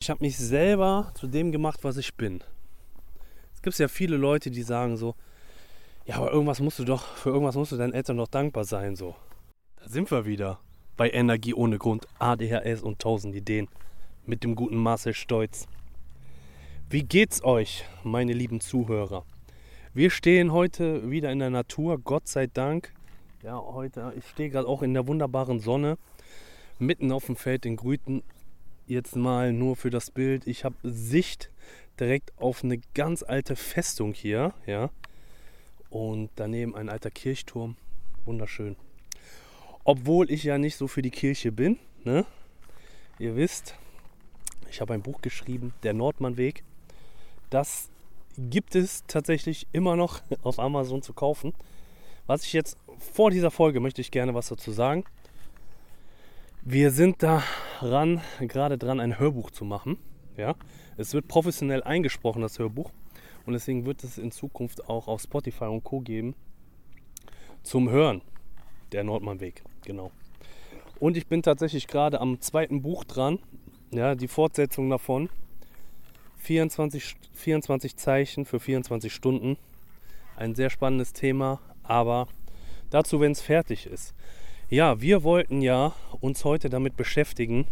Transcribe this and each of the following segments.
ich habe mich selber zu dem gemacht, was ich bin. Es gibt ja viele Leute, die sagen so, ja, aber für irgendwas musst du deinen Eltern doch dankbar sein, so. Da sind wir wieder bei Energie ohne Grund, ADHS und 1000 Ideen mit dem guten Marcel Stolz. Wie geht's euch, meine lieben Zuhörer? Wir stehen heute wieder in der Natur, Gott sei Dank. Ja, ich stehe gerade auch in der wunderbaren Sonne, mitten auf dem Feld in Grüten. Jetzt mal nur für das Bild. Ich habe Sicht direkt auf eine ganz alte Festung hier, ja. Und daneben ein alter Kirchturm. Wunderschön. Obwohl ich ja nicht so für die Kirche bin, ne? Ihr wisst, ich habe ein Buch geschrieben, Der Nordmannweg. Das gibt es tatsächlich immer noch auf Amazon zu kaufen. Was ich jetzt vor dieser Folge möchte ich gerne was dazu sagen. Wir sind gerade dran, ein Hörbuch zu machen. Ja? Es wird professionell eingesprochen, das Hörbuch. Und deswegen wird es in Zukunft auch auf Spotify und Co. geben. Zum Hören. Der Nordmannweg, genau. Und ich bin tatsächlich gerade am zweiten Buch dran. Ja, die Fortsetzung davon. 24 Zeichen für 24 Stunden. Ein sehr spannendes Thema, aber dazu, wenn es fertig ist. Ja, wir wollten ja uns heute damit beschäftigen,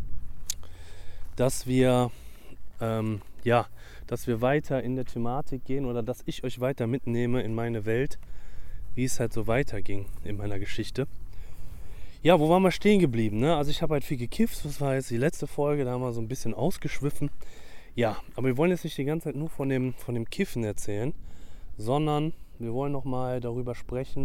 dass wir weiter in der Thematik gehen oder dass ich euch weiter mitnehme in meine Welt, wie es halt so weiterging in meiner Geschichte. Ja, wo waren wir stehen geblieben? Ne? Also ich habe halt viel gekifft, das war jetzt die letzte Folge, da haben wir so ein bisschen ausgeschwiffen. Ja, aber wir wollen jetzt nicht die ganze Zeit nur von dem Kiffen erzählen, sondern wir wollen nochmal darüber sprechen,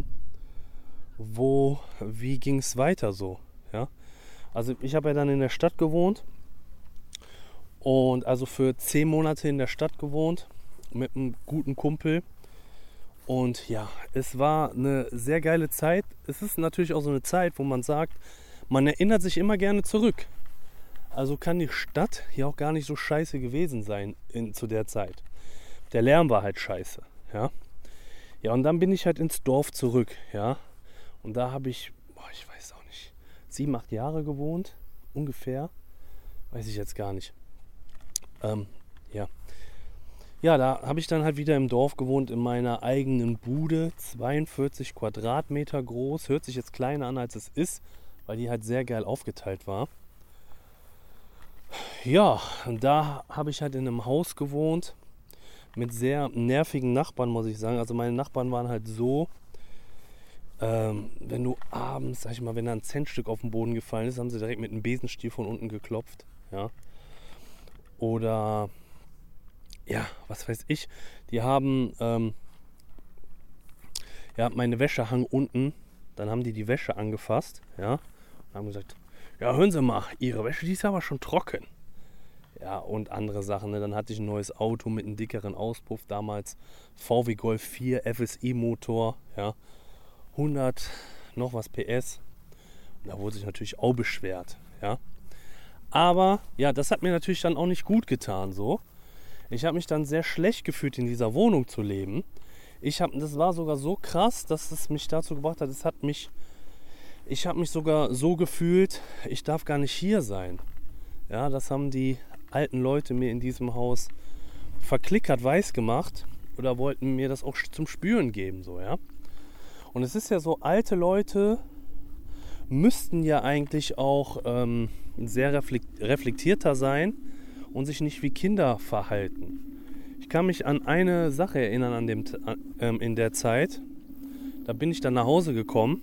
wie ging es weiter so. Ja? Also ich habe ja dann in der Stadt gewohnt und also für 10 Monate in der Stadt gewohnt mit einem guten Kumpel. Und ja, es war eine sehr geile Zeit. Es ist natürlich auch so eine Zeit, wo man sagt, man erinnert sich immer gerne zurück. Also kann die Stadt hier auch gar nicht so scheiße gewesen sein zu der Zeit. Der Lärm war halt scheiße. Ja, ja, und dann bin ich halt ins Dorf zurück. Ja, und da habe ich, ich weiß auch nicht, 7, 8 Jahre gewohnt, ungefähr. Weiß ich jetzt gar nicht. Ja, da habe ich dann halt wieder im Dorf gewohnt, in meiner eigenen Bude, 42 Quadratmeter groß. Hört sich jetzt kleiner an, als es ist, weil die halt sehr geil aufgeteilt war. Ja, und da habe ich halt in einem Haus gewohnt, mit sehr nervigen Nachbarn, muss ich sagen. Also meine Nachbarn waren halt so, wenn du abends, sag ich mal, wenn da ein Centstück auf den Boden gefallen ist, haben sie direkt mit einem Besenstiel von unten geklopft. Ja. Oder, ja, was weiß ich, die haben, meine Wäsche hang unten, dann haben die Wäsche angefasst, ja, und haben gesagt, ja, hören Sie mal, Ihre Wäsche, die ist aber schon trocken. Ja, und andere Sachen, ne? Dann hatte ich ein neues Auto mit einem dickeren Auspuff, damals VW Golf 4 FSI-Motor, ja, 100 noch was PS. Und da wurde sich natürlich auch beschwert, ja. Aber, ja, das hat mir natürlich dann auch nicht gut getan, so. Ich habe mich dann sehr schlecht gefühlt, in dieser Wohnung zu leben. Das war sogar so krass, dass es mich dazu gebracht hat, ich habe mich sogar so gefühlt, ich darf gar nicht hier sein. Ja, das haben die alten Leute mir in diesem Haus verklickert weiß gemacht oder wollten mir das auch zum Spüren geben, so, ja. Und es ist ja so, alte Leute müssten ja eigentlich auch sehr reflektierter sein und sich nicht wie Kinder verhalten. Ich kann mich an eine Sache erinnern in der Zeit. Da bin ich dann nach Hause gekommen.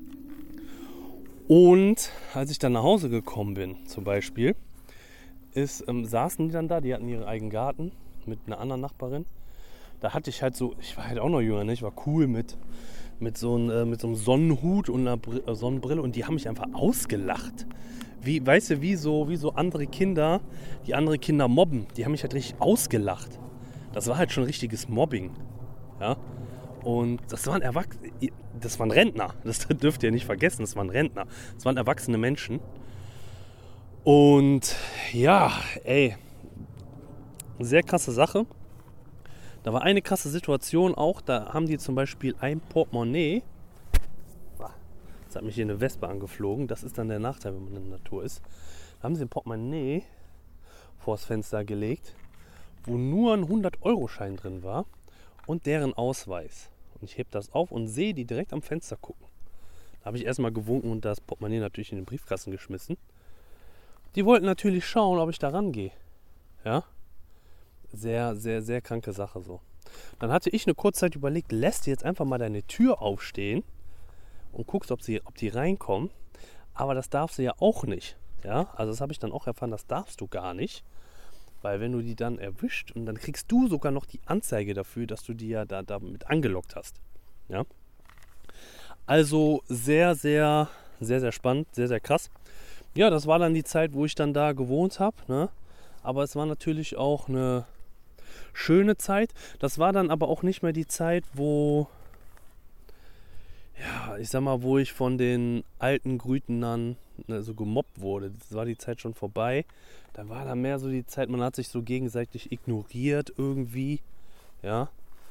Und als ich dann nach Hause gekommen bin, zum Beispiel, saßen die dann da, die hatten ihren eigenen Garten mit einer anderen Nachbarin. Da hatte ich halt so, ich war halt auch noch jünger, ne? Ich war cool mit so einem Sonnenhut und einer Sonnenbrille und die haben mich einfach ausgelacht. Weißt du, wie so andere Kinder, die andere Kinder mobben, die haben mich halt richtig ausgelacht. Das war halt schon richtiges Mobbing. Ja? Und das waren Rentner, das dürft ihr nicht vergessen, das waren Rentner. Das waren erwachsene Menschen. Und ja, sehr krasse Sache. Da war eine krasse Situation auch, da haben die zum Beispiel ein Portemonnaie. Jetzt hat mich hier eine Wespe angeflogen, das ist dann der Nachteil, wenn man in der Natur ist. Da haben sie ein Portemonnaie vors Fenster gelegt, wo nur ein 100-Euro-Schein drin war und deren Ausweis. Und ich heb das auf und sehe die direkt am Fenster gucken. Da habe ich erstmal gewunken und das Portemonnaie natürlich in den Briefkasten geschmissen. Die wollten natürlich schauen, ob ich da rangehe. Ja? Sehr, sehr, sehr kranke Sache so. Dann hatte ich eine Kurzzeit überlegt, lässt du jetzt einfach mal deine Tür aufstehen und guckst, ob die reinkommen. Aber das darfst du ja auch nicht. Ja? Also das habe ich dann auch erfahren, das darfst du gar nicht. Weil wenn du die dann erwischt und dann kriegst du sogar noch die Anzeige dafür, dass du die ja damit angelockt hast. Ja? Also sehr, sehr, sehr, sehr spannend, sehr, sehr krass. Ja, das war dann die Zeit, wo ich dann da gewohnt habe. Ne? Aber es war natürlich auch eine schöne Zeit. Das war dann aber auch nicht mehr die Zeit, wo, ja, ich sag mal, wo ich von den alten Grütenern so gemobbt wurde. Das war die Zeit schon vorbei. Da war da mehr so die Zeit, man hat sich so gegenseitig ignoriert irgendwie. Ja.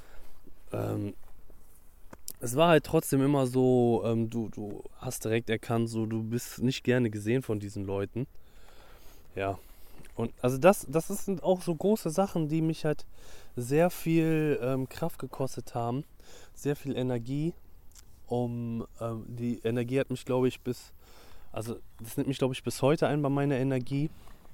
Es war halt trotzdem immer so, du hast direkt erkannt, so du bist nicht gerne gesehen von diesen Leuten. Ja. Und also das sind auch so große Sachen, die mich halt sehr viel Kraft gekostet haben, sehr viel Energie. Die Energie hat mich, glaube ich, das nimmt mich, glaube ich, bis heute ein bei meiner Energie,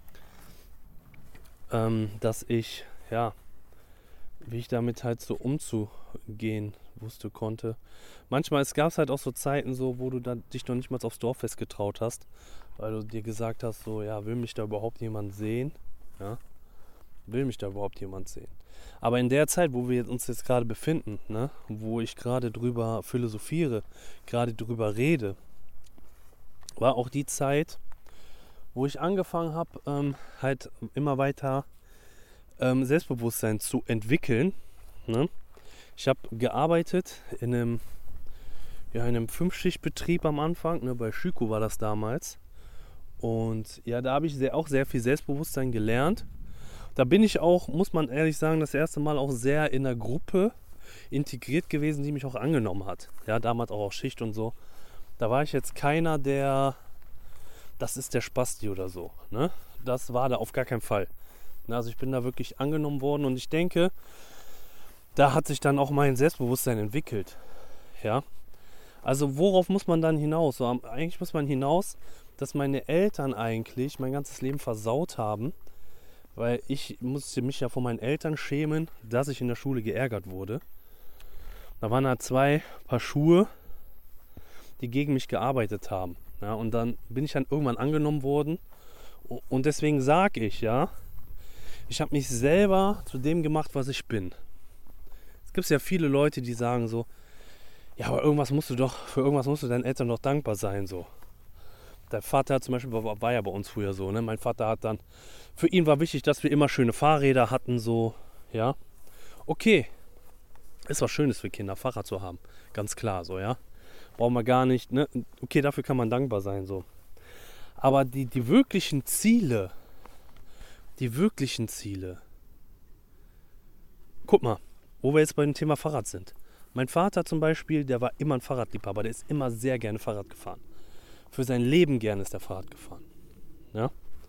dass ich, ja, wie ich damit halt so umzugehen konnte. Manchmal, es gab halt auch so Zeiten, so, wo du dich noch nicht mal aufs Dorffest getraut hast, weil du dir gesagt hast, so, ja, will mich da überhaupt jemand sehen? Ja, will mich da überhaupt jemand sehen? Aber in der Zeit, wo wir uns jetzt gerade befinden, ne, wo ich gerade drüber philosophiere, gerade drüber rede, war auch die Zeit, wo ich angefangen habe, halt immer weiter Selbstbewusstsein zu entwickeln. Ne? Ich habe gearbeitet in einem 5-Schicht-Betrieb am Anfang, ne, bei Schüko war das damals. Und ja, da habe ich auch sehr viel Selbstbewusstsein gelernt. Da bin ich auch, muss man ehrlich sagen, das erste Mal auch sehr in der Gruppe integriert gewesen, die mich auch angenommen hat. Ja, damals auch auf Schicht und so. Da war ich jetzt keiner, das ist der Spasti oder so. Ne? Das war da auf gar keinen Fall. Also ich bin da wirklich angenommen worden und ich denke, da hat sich dann auch mein Selbstbewusstsein entwickelt. Ja? Also worauf muss man dann hinaus? So, eigentlich muss man hinaus, dass meine Eltern eigentlich mein ganzes Leben versaut haben, weil ich musste mich ja vor meinen Eltern schämen, dass ich in der Schule geärgert wurde. Da waren da 2 Paar Schuhe, die gegen mich gearbeitet haben. Ja, und dann bin ich dann irgendwann angenommen worden. Und deswegen sage ich, ja, ich habe mich selber zu dem gemacht, was ich bin. Es gibt ja viele Leute, die sagen so, ja, aber für irgendwas musst du deinen Eltern doch dankbar sein, so. Der Vater zum Beispiel war ja bei uns früher so, ne? Mein Vater hat dann, für ihn war wichtig, dass wir immer schöne Fahrräder hatten, so, ja. Okay, ist was Schönes für Kinder, Fahrrad zu haben, ganz klar, so, ja. Brauchen wir gar nicht, ne? Okay, dafür kann man dankbar sein, so. Aber die wirklichen Ziele, guck mal, wo wir jetzt beim Thema Fahrrad sind. Mein Vater zum Beispiel, der war immer ein Fahrradliebhaber, der ist immer sehr gerne Fahrrad gefahren. Für sein Leben gerne ist er Fahrrad gefahren. Ja?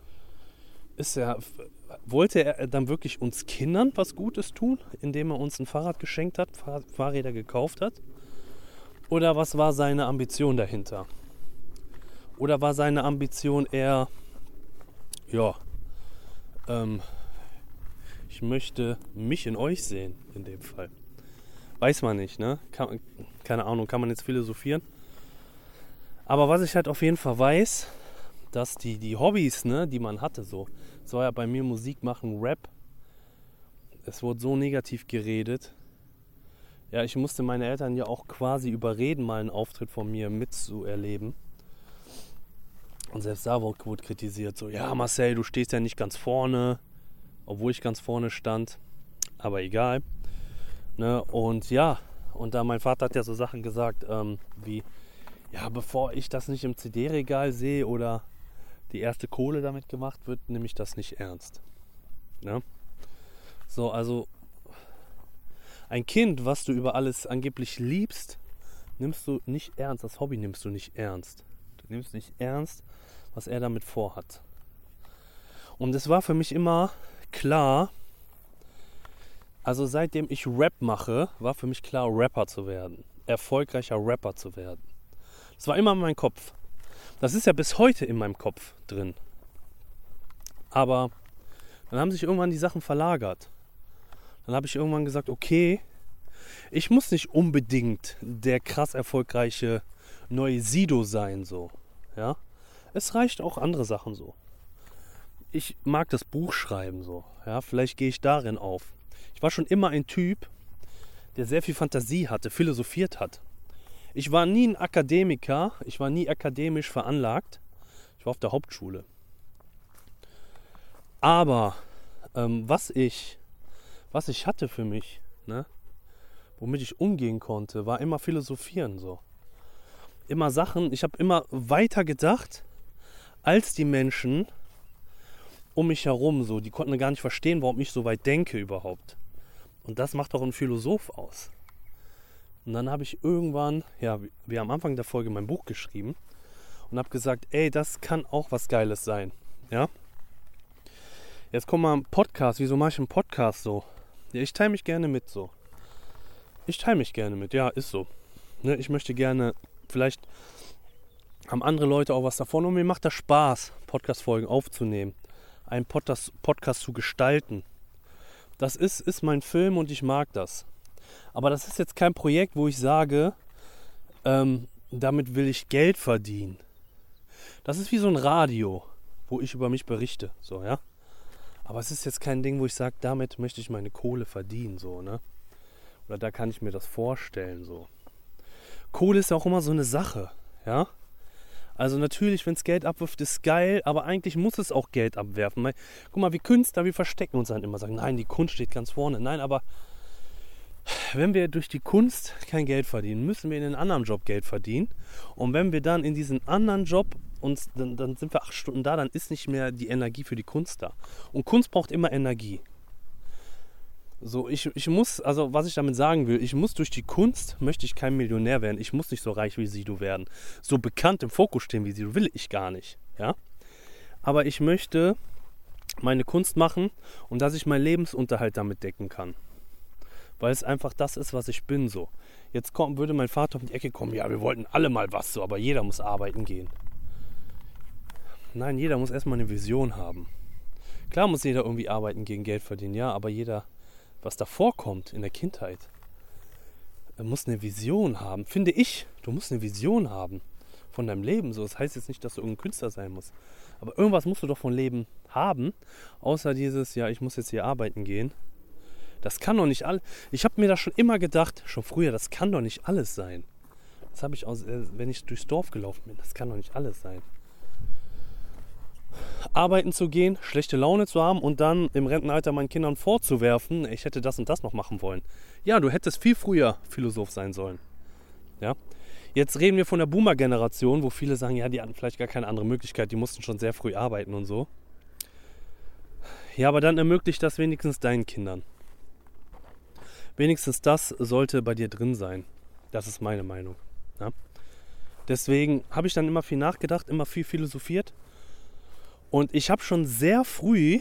Wollte er dann wirklich uns Kindern was Gutes tun, indem er uns ein Fahrrad geschenkt hat, Fahrräder gekauft hat? Oder was war seine Ambition dahinter? Oder war seine Ambition eher, ja, ich möchte mich in euch sehen, in dem Fall. Weiß man nicht, ne? Keine Ahnung, kann man jetzt philosophieren. Aber was ich halt auf jeden Fall weiß, dass die Hobbys, ne, die man hatte, so, es war ja bei mir Musik machen, Rap, es wurde so negativ geredet. Ja, ich musste meine Eltern ja auch quasi überreden, mal einen Auftritt von mir mitzuerleben. Und selbst da wurde kritisiert, so, ja Marcel, du stehst ja nicht ganz vorne, obwohl ich ganz vorne stand, aber egal. Ne? Und ja, und da mein Vater hat ja so Sachen gesagt, wie, ja, bevor ich das nicht im CD-Regal sehe oder die erste Kohle damit gemacht wird, nehme ich das nicht ernst. Ne? So, also ein Kind, was du über alles angeblich liebst, nimmst du nicht ernst, das Hobby nimmst du nicht ernst. Du nimmst nicht ernst, was er damit vorhat. Und es war für mich immer klar, also seitdem ich Rap mache, war für mich klar, Rapper zu werden. Erfolgreicher Rapper zu werden. Das war immer in meinem Kopf. Das ist ja bis heute in meinem Kopf drin. Aber dann haben sich irgendwann die Sachen verlagert. Dann habe ich irgendwann gesagt, okay, ich muss nicht unbedingt der krass erfolgreiche neue Sido sein, so. Ja? Es reicht auch andere Sachen so. Ich mag das Buch schreiben so. Ja? Vielleicht gehe ich darin auf. Ich war schon immer ein Typ, der sehr viel Fantasie hatte, philosophiert hat. Ich war nie ein Akademiker, ich war nie akademisch veranlagt. Ich war auf der Hauptschule. Aber was ich hatte für mich, ne, womit ich umgehen konnte, war immer philosophieren so. Immer Sachen, ich habe immer weiter gedacht als die Menschen um mich herum so. Die konnten gar nicht verstehen, warum ich so weit denke überhaupt. Und das macht doch ein Philosoph aus. Und dann habe ich irgendwann, ja, wie am Anfang der Folge mein Buch geschrieben und habe gesagt, ey, das kann auch was Geiles sein. Ja? Jetzt kommt mal ein Podcast. Wieso mache ich einen Podcast so? Ja, ich teile mich gerne mit so. Ich teile mich gerne mit, ja, ist so. Ne, ich möchte gerne, vielleicht haben andere Leute auch was davon und mir macht das Spaß, Podcast-Folgen aufzunehmen, einen Podcast zu gestalten. Das ist mein Film und ich mag das. Aber das ist jetzt kein Projekt, wo ich sage, damit will ich Geld verdienen. Das ist wie so ein Radio, wo ich über mich berichte, so, ja. Aber es ist jetzt kein Ding, wo ich sage, damit möchte ich meine Kohle verdienen, so, ne? Oder da kann ich mir das vorstellen, so. Kohle ist ja auch immer so eine Sache, ja. Also natürlich, wenn es Geld abwirft, ist geil, aber eigentlich muss es auch Geld abwerfen. Weil, guck mal, wir Künstler, wir verstecken uns dann immer, sagen, nein, die Kunst steht ganz vorne. Nein, aber wenn wir durch die Kunst kein Geld verdienen, müssen wir in einem anderen Job Geld verdienen. Und wenn wir dann in diesen anderen Job dann sind wir 8 Stunden da, dann ist nicht mehr die Energie für die Kunst da. Und Kunst braucht immer Energie. So, ich muss, also was ich damit sagen will, ich muss durch die Kunst, möchte ich kein Millionär werden. Ich muss nicht so reich wie Sido werden. So bekannt im Fokus stehen wie Sido will ich gar nicht. Ja? Aber ich möchte meine Kunst machen und dass ich meinen Lebensunterhalt damit decken kann. Weil es einfach das ist, was ich bin so. Jetzt würde mein Vater um die Ecke kommen, ja, wir wollten alle mal was so, aber jeder muss arbeiten gehen. Nein, jeder muss erstmal eine Vision haben. Klar muss jeder irgendwie arbeiten gehen, Geld verdienen, ja, aber jeder, was davor kommt in der Kindheit, muss eine Vision haben. Finde ich, du musst eine Vision haben von deinem Leben. So, das heißt jetzt nicht, dass du irgendein Künstler sein musst. Aber irgendwas musst du doch von Leben haben, außer dieses, ja, ich muss jetzt hier arbeiten gehen. Das kann doch nicht alles. Ich habe mir das schon immer gedacht, schon früher, das kann doch nicht alles sein. Das habe ich aus, wenn ich durchs Dorf gelaufen bin, das kann doch nicht alles sein. Arbeiten zu gehen, schlechte Laune zu haben und dann im Rentenalter meinen Kindern vorzuwerfen, ich hätte das und das noch machen wollen. Ja, du hättest viel früher Philosoph sein sollen. Ja? Jetzt reden wir von der Boomer-Generation, wo viele sagen, ja, die hatten vielleicht gar keine andere Möglichkeit, die mussten schon sehr früh arbeiten und so. Ja, aber dann ermöglicht das wenigstens deinen Kindern. Wenigstens das sollte bei dir drin sein. Das ist meine Meinung. Ja? Deswegen habe ich dann immer viel nachgedacht, immer viel philosophiert. Und ich habe schon sehr früh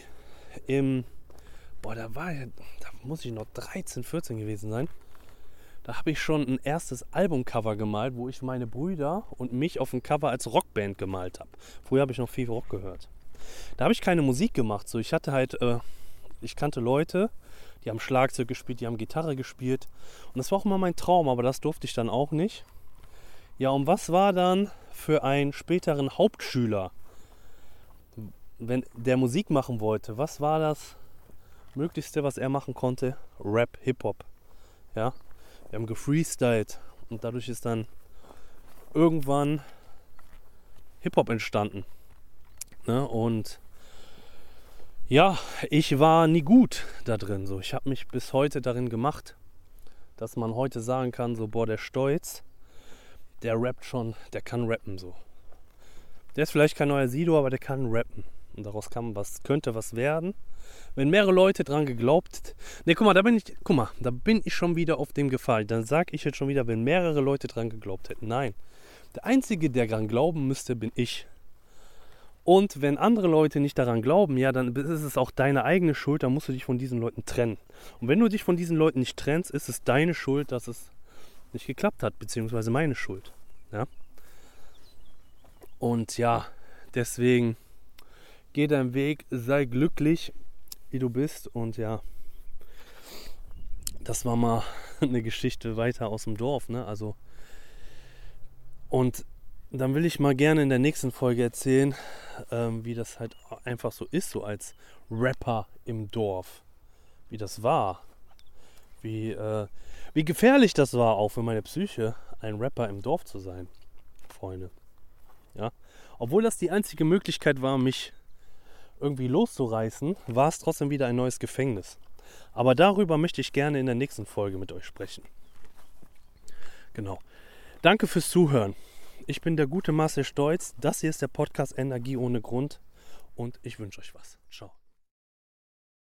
da muss ich noch 13, 14 gewesen sein. Da habe ich schon ein erstes Albumcover gemalt, wo ich meine Brüder und mich auf dem Cover als Rockband gemalt habe. Früher habe ich noch viel Rock gehört. Da habe ich keine Musik gemacht. So, ich kannte Leute, die haben Schlagzeug gespielt, die haben Gitarre gespielt. Und das war auch immer mein Traum, aber das durfte ich dann auch nicht. Ja, und was war dann für einen späteren Hauptschüler, wenn der Musik machen wollte, was war das Möglichste, was er machen konnte? Rap, Hip-Hop. Ja? Wir haben gefreestylt und dadurch ist dann irgendwann Hip-Hop entstanden. Ne? Und ja, ich war nie gut da drin. So. Ich habe mich bis heute darin gemacht, dass man heute sagen kann, so, boah, der Stolz, der rappt schon, der kann rappen so. Der ist vielleicht kein neuer Sido, aber der kann rappen. Und daraus könnte was werden. Wenn mehrere Leute dran geglaubt... Ne, da bin ich schon wieder auf dem Gefallen. Dann sage ich jetzt schon wieder, wenn mehrere Leute dran geglaubt hätten. Nein, der Einzige, der dran glauben müsste, bin ich. Und wenn andere Leute nicht daran glauben, ja, dann ist es auch deine eigene Schuld, dann musst du dich von diesen Leuten trennen. Und wenn du dich von diesen Leuten nicht trennst, ist es deine Schuld, dass es nicht geklappt hat, beziehungsweise meine Schuld. Ja? Und ja, deswegen geh deinen Weg, sei glücklich, wie du bist. Und ja, das war mal eine Geschichte weiter aus dem Dorf. Ne? Also, und dann will ich mal gerne in der nächsten Folge erzählen, wie das halt einfach so ist, so als Rapper im Dorf. Wie das war. Wie gefährlich das war auch für meine Psyche, ein Rapper im Dorf zu sein, Freunde. Ja? Obwohl das die einzige Möglichkeit war, mich irgendwie loszureißen, war es trotzdem wieder ein neues Gefängnis. Aber darüber möchte ich gerne in der nächsten Folge mit euch sprechen. Genau. Danke fürs Zuhören. Ich bin der gute Marcel Stolz. Das hier ist der Podcast Energie ohne Grund. Und ich wünsche euch was. Ciao.